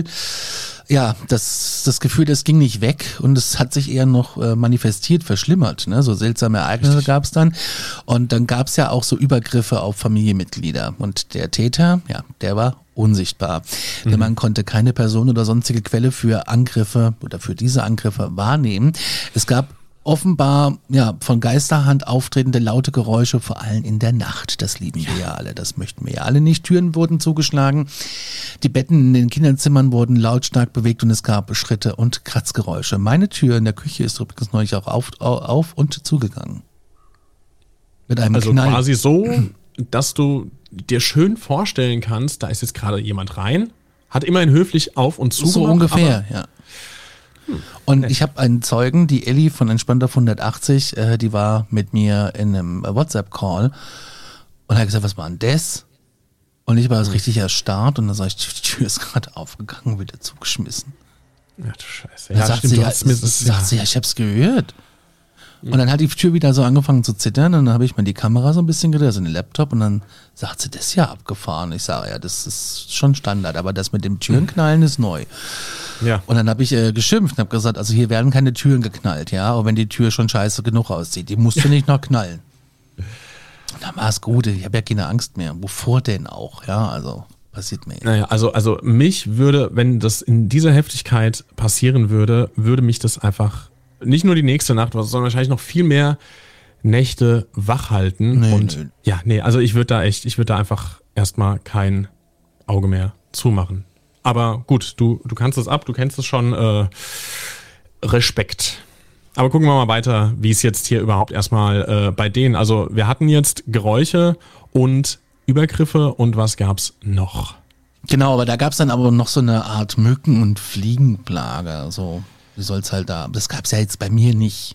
das Gefühl, das ging nicht weg und es hat sich eher noch manifestiert, verschlimmert, ne? So seltsame Ereignisse gab es dann. Und dann gab es ja auch so Übergriffe auf Familienmitglieder. Und der Täter, ja, der war unsichtbar. Denn man konnte keine Person oder sonstige Quelle für Angriffe oder für diese Angriffe wahrnehmen. Es gab offenbar von Geisterhand auftretende laute Geräusche, vor allem in der Nacht. Das lieben wir ja alle, das möchten wir ja alle nicht. Türen wurden zugeschlagen, die Betten in den Kinderzimmern wurden lautstark bewegt und es gab Schritte und Kratzgeräusche. Meine Tür in der Küche ist übrigens neulich auch auf und zugegangen. Mit einem Knall. Quasi so, dass du dir schön vorstellen kannst, da ist jetzt gerade jemand rein, hat immerhin höflich auf und zu so gemacht, ungefähr, ja. Und ich habe einen Zeugen, die Elli von Entspannt auf 180, die war mit mir in einem WhatsApp-Call und hat gesagt, was war denn das? Und ich war so richtig erstarrt und dann sag ich, die Tür ist gerade aufgegangen, wieder zugeschmissen. Ja, du Scheiße. Ja, sagt sie, ich hab's gehört. Und dann hat die Tür wieder so angefangen zu zittern und dann habe ich mir die Kamera so ein bisschen gedreht, also den Laptop, und dann sagt sie, das ist ja abgefahren. Ich sage, ja, das ist schon Standard, aber das mit dem Türenknallen ist neu. Ja. Und dann habe ich geschimpft und habe gesagt, also hier werden keine Türen geknallt, ja, auch wenn die Tür schon scheiße genug aussieht, die musst du nicht noch knallen. Und dann war es gut, ich habe ja keine Angst mehr. Wovor denn auch, ja, also passiert mir. Naja, also mich würde, wenn das in dieser Heftigkeit passieren würde, würde mich das einfach nicht nur die nächste Nacht, sondern wahrscheinlich noch viel mehr Nächte wach halten. Also ich würde da einfach erstmal kein Auge mehr zumachen. Aber gut, du kannst es ab, du kennst es schon, Respekt. Aber gucken wir mal weiter, wie es jetzt hier überhaupt erstmal bei denen, also wir hatten jetzt Geräusche und Übergriffe und was gab's noch? Genau, aber da gab's dann aber noch so eine Art Mücken- und Fliegenplage, so, wie soll's halt da, das gab's ja jetzt bei mir nicht.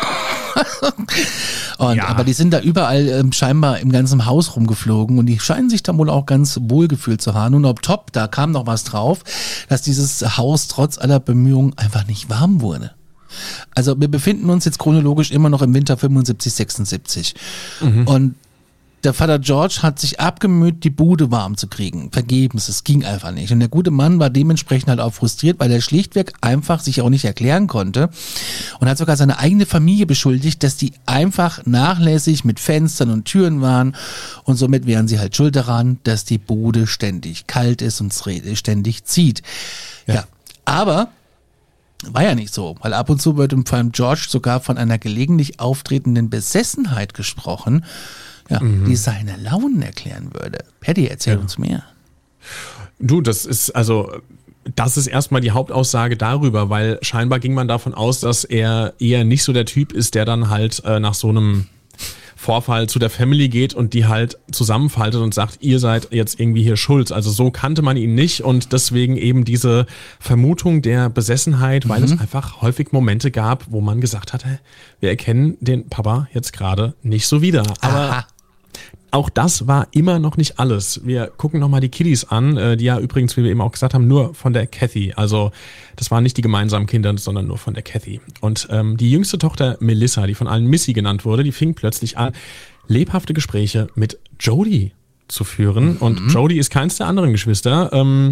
Aber die sind da überall scheinbar im ganzen Haus rumgeflogen und die scheinen sich da wohl auch ganz wohl gefühlt zu haben. Und ob top, da kam noch was drauf, dass dieses Haus trotz aller Bemühungen einfach nicht warm wurde. Also wir befinden uns jetzt chronologisch immer noch im Winter 75, 76. Und der Vater George hat sich abgemüht, die Bude warm zu kriegen. Vergebens, es ging einfach nicht. Und der gute Mann war dementsprechend halt auch frustriert, weil er schlichtweg einfach sich auch nicht erklären konnte und hat sogar seine eigene Familie beschuldigt, dass die einfach nachlässig mit Fenstern und Türen waren und somit wären sie halt schuld daran, dass die Bude ständig kalt ist und ständig zieht. Ja, aber war ja nicht so, weil ab und zu wird im Fall George sogar von einer gelegentlich auftretenden Besessenheit gesprochen, die seine Launen erklären würde. Paddy, erzähl uns mehr. Du, das ist erstmal die Hauptaussage darüber, weil scheinbar ging man davon aus, dass er eher nicht so der Typ ist, der dann halt nach so einem Vorfall zu der Family geht und die halt zusammenfaltet und sagt, ihr seid jetzt irgendwie hier schuld. Also so kannte man ihn nicht und deswegen eben diese Vermutung der Besessenheit, weil es einfach häufig Momente gab, wo man gesagt hatte, wir erkennen den Papa jetzt gerade nicht so wieder. Aber auch das war immer noch nicht alles. Wir gucken nochmal die Kiddies an, die ja übrigens, wie wir eben auch gesagt haben, nur von der Kathy. Also das waren nicht die gemeinsamen Kinder, sondern nur von der Kathy. Und die jüngste Tochter Melissa, die von allen Missy genannt wurde, die fing plötzlich an, lebhafte Gespräche mit Jody zu führen. Und Jody ist keins der anderen Geschwister,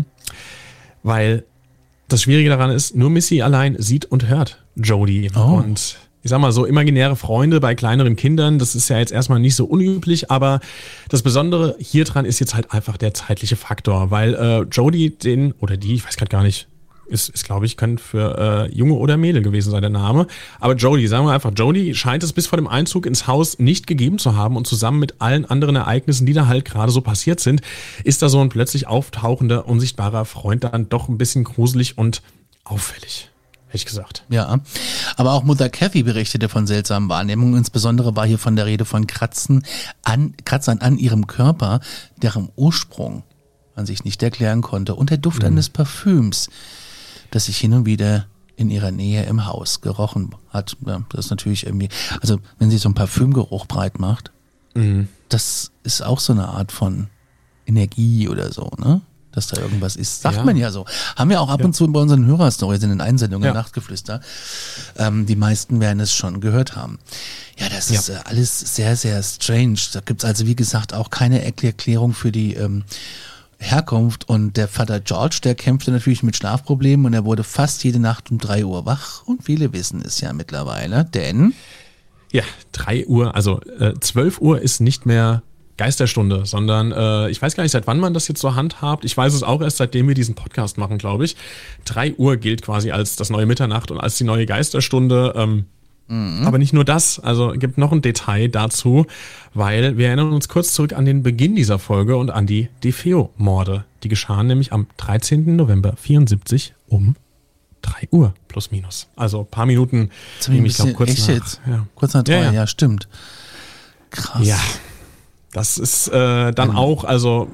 weil das Schwierige daran ist, nur Missy allein sieht und hört Jody. Und ich sag mal so, imaginäre Freunde bei kleineren Kindern, das ist ja jetzt erstmal nicht so unüblich, aber das Besondere hier dran ist jetzt halt einfach der zeitliche Faktor, weil Jody ich weiß gerade gar nicht, ist glaube ich, könnte für Junge oder Mädel gewesen sein der Name, aber Jody, sagen wir einfach, Jody scheint es bis vor dem Einzug ins Haus nicht gegeben zu haben und zusammen mit allen anderen Ereignissen, die da halt gerade so passiert sind, ist da so ein plötzlich auftauchender, unsichtbarer Freund dann doch ein bisschen gruselig und auffällig. Hätte ich gesagt. Ja, aber auch Mutter Kathy berichtete von seltsamen Wahrnehmungen. Insbesondere war hier von der Rede von Kratzern an ihrem Körper, deren Ursprung man sich nicht erklären konnte. Und der Duft eines Parfüms, das sich hin und wieder in ihrer Nähe im Haus gerochen hat. Ja, das ist natürlich irgendwie, also wenn sie so einen Parfümgeruch breit macht, das ist auch so eine Art von Energie oder so, ne? Dass da irgendwas ist. Sagt man ja so. Haben wir auch ab und zu bei unseren Hörerstories in den Einsendungen Nachtgeflüster. Die meisten werden es schon gehört haben. Ja, das ist alles sehr, sehr strange. Da gibt's also, wie gesagt, auch keine Erklärung für die Herkunft. Und der Vater George, der kämpfte natürlich mit Schlafproblemen und er wurde fast jede Nacht um 3 Uhr wach. Und viele wissen es ja mittlerweile, denn... Ja, 3 Uhr, also 12 Uhr ist nicht mehr Geisterstunde, sondern ich weiß gar nicht, seit wann man das jetzt so handhabt. Ich weiß es auch erst, seitdem wir diesen Podcast machen, glaube ich. 3 Uhr gilt quasi als das neue Mitternacht und als die neue Geisterstunde. Aber nicht nur das, also gibt noch ein Detail dazu, weil wir erinnern uns kurz zurück an den Beginn dieser Folge und an die DeFeo-Morde. Die geschahen nämlich am 13. November 74 um 3 Uhr plus minus. Also ein paar Minuten, ich glaube kurz nach. Jetzt? Ja. Kurz nach 3, ja, stimmt. Krass. Ja. Das ist dann auch, also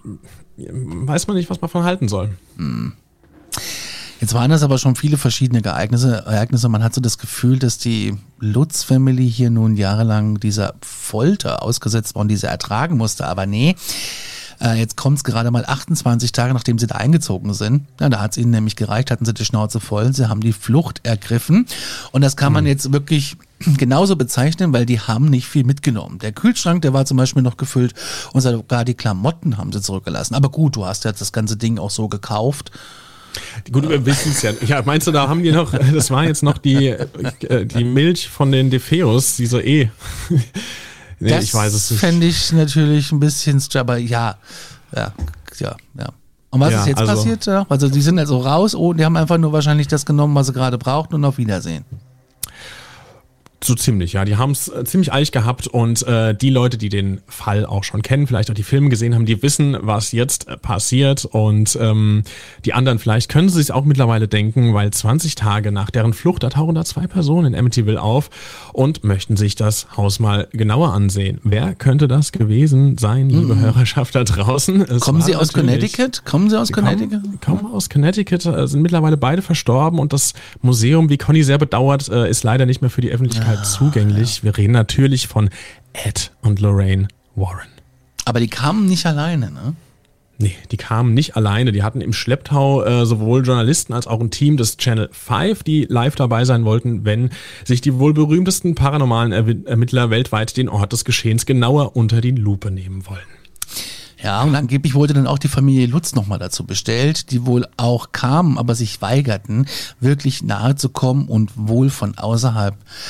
weiß man nicht, was man von halten soll. Jetzt waren das aber schon viele verschiedene Ereignisse. Man hat so das Gefühl, dass die Lutz-Family hier nun jahrelang dieser Folter ausgesetzt war und diese ertragen musste. Aber nee, jetzt kommt es gerade mal 28 Tage, nachdem sie da eingezogen sind. Ja, da hat es ihnen nämlich gereicht, hatten sie die Schnauze voll. Sie haben die Flucht ergriffen. Und das kann man jetzt wirklich genauso bezeichnen, weil die haben nicht viel mitgenommen. Der Kühlschrank, der war zum Beispiel noch gefüllt und sogar die Klamotten haben sie zurückgelassen. Aber gut, du hast ja das ganze Ding auch so gekauft. Gut, wir wissen es ja. Ja, meinst du, da haben die noch, das war jetzt noch die Milch von den DeFeos, diese Nee, das ich weiß es nicht. Fände ich natürlich ein bisschen, aber ja. Und was ist jetzt passiert? Also die sind also raus, die haben einfach nur wahrscheinlich das genommen, was sie gerade brauchten und auf Wiedersehen. So ziemlich, ja. Die haben es ziemlich eilig gehabt und die Leute, die den Fall auch schon kennen, vielleicht auch die Filme gesehen haben, die wissen, was jetzt passiert und die anderen vielleicht können sie sich auch mittlerweile denken, weil 20 Tage nach deren Flucht, da tauchen da 2 Personen in Amityville auf und möchten sich das Haus mal genauer ansehen. Wer könnte das gewesen sein, liebe Hörerschaft da draußen? Kommen Sie aus Connecticut? Kommen aus Connecticut, sind mittlerweile beide verstorben und das Museum, wie Conny sehr bedauert, ist leider nicht mehr für die Öffentlichkeit zugänglich. Ja. Wir reden natürlich von Ed und Lorraine Warren. Aber die kamen nicht alleine, ne? Nee, die kamen nicht alleine. Die hatten im Schlepptau sowohl Journalisten als auch ein Team des Channel 5, die live dabei sein wollten, wenn sich die wohl berühmtesten paranormalen Ermittler weltweit den Ort des Geschehens genauer unter die Lupe nehmen wollen. Ja, und angeblich wurde dann auch die Familie Lutz nochmal dazu bestellt, die wohl auch kamen, aber sich weigerten, wirklich nahe zu kommen und wohl von außerhalb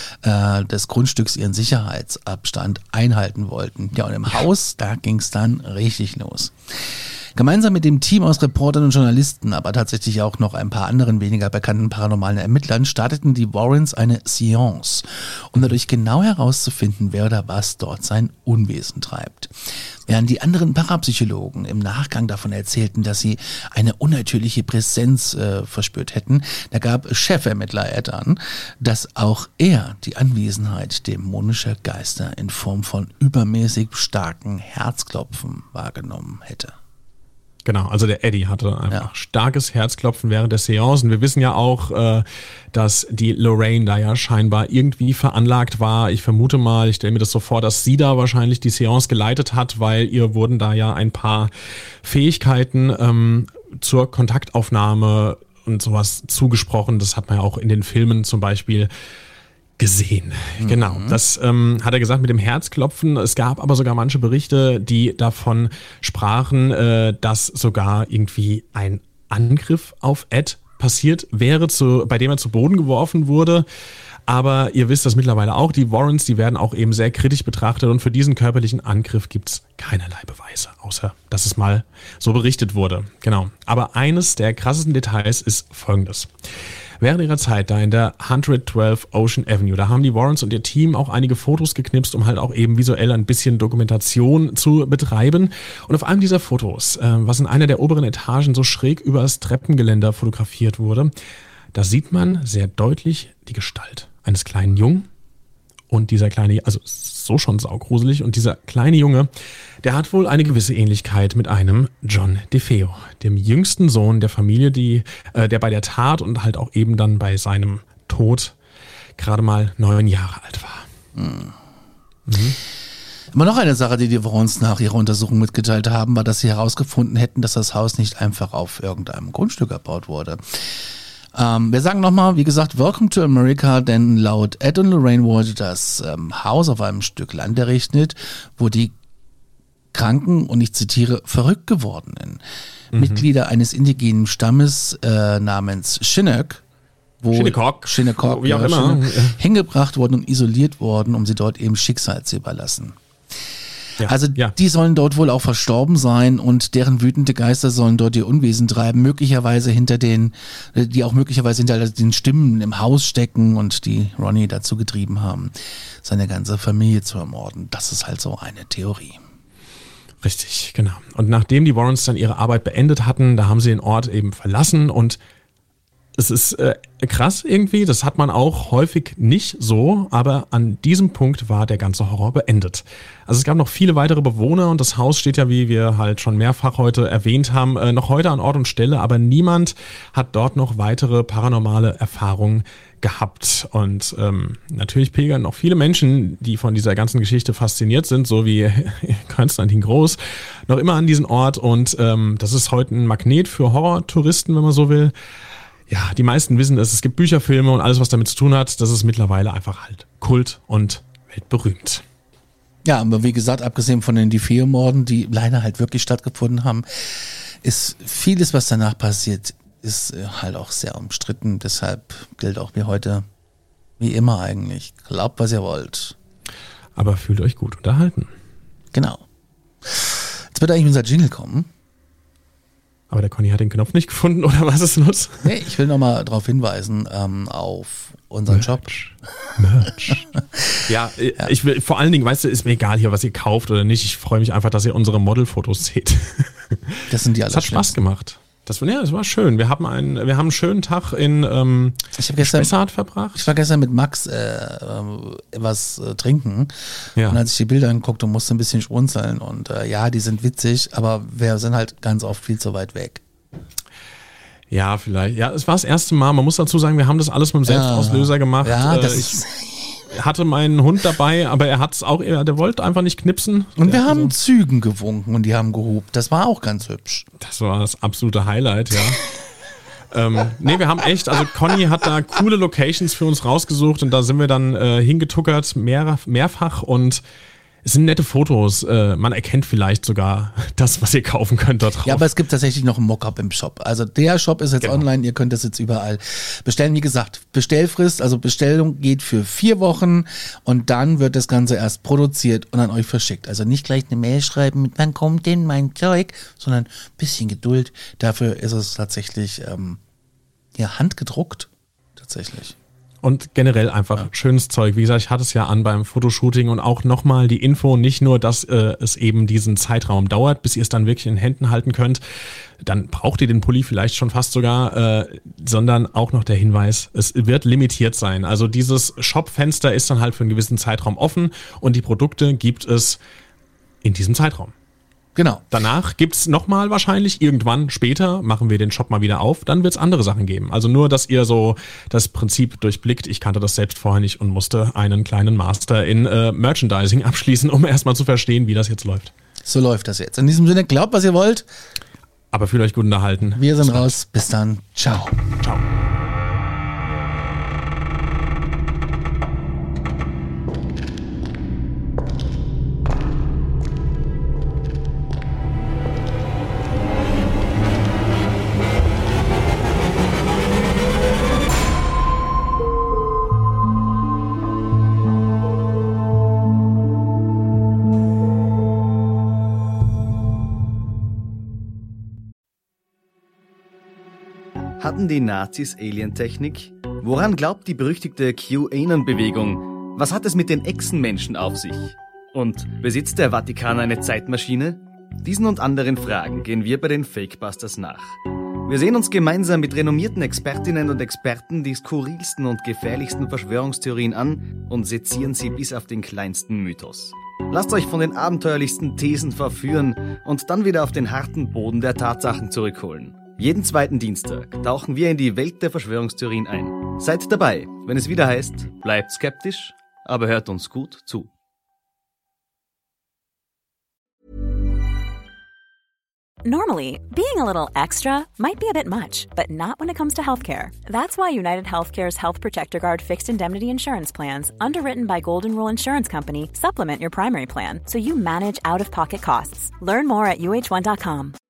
des Grundstücks ihren Sicherheitsabstand einhalten wollten. Ja, und im Haus, da ging's dann richtig los. Gemeinsam mit dem Team aus Reportern und Journalisten, aber tatsächlich auch noch ein paar anderen weniger bekannten paranormalen Ermittlern, starteten die Warrens eine Seance, um dadurch genau herauszufinden, wer oder was dort sein Unwesen treibt. Während die anderen Parapsychologen im Nachgang davon erzählten, dass sie eine unnatürliche Präsenz verspürt hätten, da gab Chefermittler Ed an, dass auch er die Anwesenheit dämonischer Geister in Form von übermäßig starken Herzklopfen wahrgenommen hätte. Genau, also der Eddie hatte einfach starkes Herzklopfen während der Seance. Und wir wissen ja auch, dass die Lorraine da ja scheinbar irgendwie veranlagt war. Ich vermute mal, ich stelle mir das so vor, dass sie da wahrscheinlich die Seance geleitet hat, weil ihr wurden da ja ein paar Fähigkeiten zur Kontaktaufnahme und sowas zugesprochen. Das hat man ja auch in den Filmen zum Beispiel gesehen. Genau, das hat er gesagt mit dem Herzklopfen. Es gab aber sogar manche Berichte, die davon sprachen, dass sogar irgendwie ein Angriff auf Ed passiert wäre, bei dem er zu Boden geworfen wurde. Aber ihr wisst das mittlerweile auch, die Warrens, die werden auch eben sehr kritisch betrachtet und für diesen körperlichen Angriff gibt's keinerlei Beweise, außer dass es mal so berichtet wurde. Genau. Aber eines der krassesten Details ist Folgendes. Während ihrer Zeit da in der 112 Ocean Avenue, da haben die Warrens und ihr Team auch einige Fotos geknipst, um halt auch eben visuell ein bisschen Dokumentation zu betreiben. Und auf einem dieser Fotos, was in einer der oberen Etagen so schräg über das Treppengeländer fotografiert wurde, da sieht man sehr deutlich die Gestalt eines kleinen Jungen. Und dieser kleine, also so schon saugruselig, und dieser kleine Junge, der hat wohl eine gewisse Ähnlichkeit mit einem John DeFeo, dem jüngsten Sohn der Familie, der bei der Tat und halt auch eben dann bei seinem Tod gerade mal 9 Jahre alt war. Aber noch eine Sache, die die Warrens nach ihrer Untersuchung mitgeteilt haben, war, dass sie herausgefunden hätten, dass das Haus nicht einfach auf irgendeinem Grundstück erbaut wurde. Wir sagen nochmal, wie gesagt, Welcome to America, denn laut Ed und Lorraine wurde das Haus auf einem Stück Land errichtet, wo die kranken, und ich zitiere, verrückt gewordenen Mitglieder eines indigenen Stammes namens Shinnecock, wie auch immer, hingebracht wurden und isoliert wurden, um sie dort eben Schicksal zu überlassen. Ja, also die sollen dort wohl auch verstorben sein und deren wütende Geister sollen dort ihr Unwesen treiben, möglicherweise die auch möglicherweise hinter den Stimmen im Haus stecken und die Ronnie dazu getrieben haben, seine ganze Familie zu ermorden. Das ist halt so eine Theorie. Richtig, genau. Und nachdem die Warrens dann ihre Arbeit beendet hatten, da haben sie den Ort eben verlassen und es ist krass irgendwie, das hat man auch häufig nicht so, aber an diesem Punkt war der ganze Horror beendet. Also es gab noch viele weitere Bewohner und das Haus steht ja, wie wir halt schon mehrfach heute erwähnt haben, noch heute an Ort und Stelle, aber niemand hat dort noch weitere paranormale Erfahrungen gehabt. Und natürlich pilgern noch viele Menschen, die von dieser ganzen Geschichte fasziniert sind, so wie Konstantin Groß, noch immer an diesen Ort und das ist heute ein Magnet für Horrortouristen, wenn man so will. Ja, die meisten wissen es gibt Bücher, Filme und alles, was damit zu tun hat. Das ist mittlerweile einfach halt Kult und weltberühmt. Ja, aber wie gesagt, abgesehen von den DeFeo-Morden, die leider halt wirklich stattgefunden haben, ist vieles, was danach passiert, ist halt auch sehr umstritten. Deshalb gilt auch wie heute, wie immer eigentlich, glaubt, was ihr wollt. Aber fühlt euch gut unterhalten. Genau. Jetzt wird eigentlich unser Jingle kommen. Aber der Conny hat den Knopf nicht gefunden, oder was ist los? Nee, ich will nochmal darauf hinweisen, auf unseren Shop. Merch. Ja, ich will, vor allen Dingen, weißt du, ist mir egal hier, was ihr kauft oder nicht. Ich freue mich einfach, dass ihr unsere Modelfotos seht. Das sind die alle. Es hat Spaß gemacht. Das war schön. Wir haben einen schönen Tag in Spessart verbracht. Ich war gestern mit Max was trinken. Ja. Und als ich die Bilder anguckte, musste ein bisschen schmunzeln. Und ja, die sind witzig, aber wir sind halt ganz oft viel zu weit weg. Ja, vielleicht. Ja, es war das erste Mal. Man muss dazu sagen, wir haben das alles mit dem Selbstauslöser gemacht. Ja, das ist... Ich hatte meinen Hund dabei, aber der wollte einfach nicht knipsen. Und wir haben Zügen gewunken und die haben gehupt. Das war auch ganz hübsch. Das war das absolute Highlight, ja. Nee, wir haben echt, also Conny hat da coole Locations für uns rausgesucht und da sind wir dann hingetuckert, mehrfach und es sind nette Fotos. Man erkennt vielleicht sogar das, was ihr kaufen könnt dort drauf. Ja, aber es gibt tatsächlich noch einen Mockup im Shop. Also der Shop ist jetzt online, ihr könnt das jetzt überall bestellen. Wie gesagt, Bestellfrist, also Bestellung geht für 4 Wochen und dann wird das Ganze erst produziert und an euch verschickt. Also nicht gleich eine Mail schreiben mit, wann kommt denn mein Zeug, sondern ein bisschen Geduld. Dafür ist es tatsächlich handgedruckt. Tatsächlich. Und generell einfach schönes Zeug. Wie gesagt, ich hatte es ja an beim Fotoshooting und auch nochmal die Info, nicht nur, dass es eben diesen Zeitraum dauert, bis ihr es dann wirklich in Händen halten könnt, dann braucht ihr den Pulli vielleicht schon fast sogar, sondern auch noch der Hinweis, es wird limitiert sein. Also dieses Shop-Fenster ist dann halt für einen gewissen Zeitraum offen und die Produkte gibt es in diesem Zeitraum. Genau. Danach gibt's nochmal wahrscheinlich, irgendwann später machen wir den Shop mal wieder auf, dann wird's andere Sachen geben. Also nur, dass ihr so das Prinzip durchblickt. Ich kannte das selbst vorher nicht und musste einen kleinen Master in Merchandising abschließen, um erstmal zu verstehen, wie das jetzt läuft. So läuft das jetzt. In diesem Sinne, glaubt, was ihr wollt. Aber fühlt euch gut unterhalten. Wir sind raus. Bis dann. Ciao. Ciao. Hatten die Nazis Alientechnik? Woran glaubt die berüchtigte QAnon-Bewegung? Was hat es mit den Echsenmenschen auf sich? Und besitzt der Vatikan eine Zeitmaschine? Diesen und anderen Fragen gehen wir bei den Fakebusters nach. Wir sehen uns gemeinsam mit renommierten Expertinnen und Experten die skurrilsten und gefährlichsten Verschwörungstheorien an und sezieren sie bis auf den kleinsten Mythos. Lasst euch von den abenteuerlichsten Thesen verführen und dann wieder auf den harten Boden der Tatsachen zurückholen. Jeden zweiten Dienstag tauchen wir in die Welt der Verschwörungstheorien ein. Seid dabei, wenn es wieder heißt, bleibt skeptisch, aber hört uns gut zu. Normally, being a little extra might be a bit much, but not when it comes to healthcare. That's why United Healthcare's Health Protector Guard fixed indemnity insurance plans, underwritten by Golden Rule Insurance Company, supplement your primary plan so you manage out-of-pocket costs. Learn more at uh1.com.